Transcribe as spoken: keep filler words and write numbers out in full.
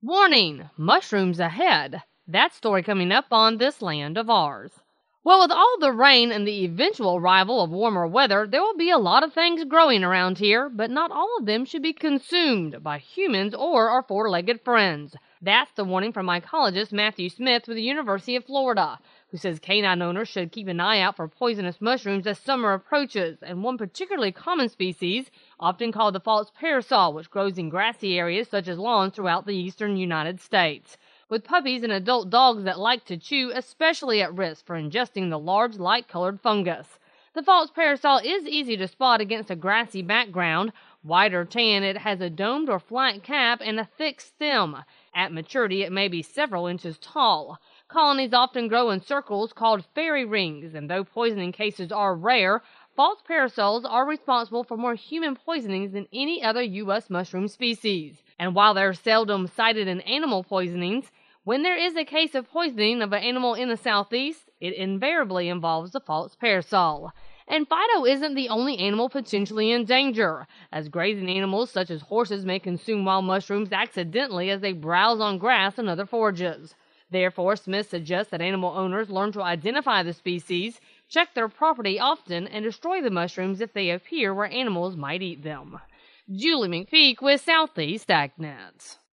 Warning! Mushrooms ahead. That story coming up on This Land of Ours. Well, with all the rain and the eventual arrival of warmer weather, there will be a lot of things growing around here, but not all of them should be consumed by humans or our four-legged friends. That's the warning from mycologist Matthew Smith with the University of Florida, who says canine owners should keep an eye out for poisonous mushrooms as summer approaches, and one particularly common species, often called the false parasol, which grows in grassy areas such as lawns throughout the eastern United States, with puppies and adult dogs that like to chew especially at risk for ingesting the large light-colored fungus. The false parasol is easy to spot against a grassy background. White or tan, it has a domed or flat cap and a thick stem. At maturity, it may be several inches tall. Colonies often grow in circles called fairy rings, and though poisoning cases are rare, false parasols are responsible for more human poisonings than any other U S mushroom species. And while they're seldom cited in animal poisonings, when there is a case of poisoning of an animal in the southeast, it invariably involves the false parasol. And Fido isn't the only animal potentially in danger, as grazing animals such as horses may consume wild mushrooms accidentally as they browse on grass and other forages. Therefore, Smith suggests that animal owners learn to identify the species, check their property often, and destroy the mushrooms if they appear where animals might eat them. Julie McPeak with Southeast AgNet.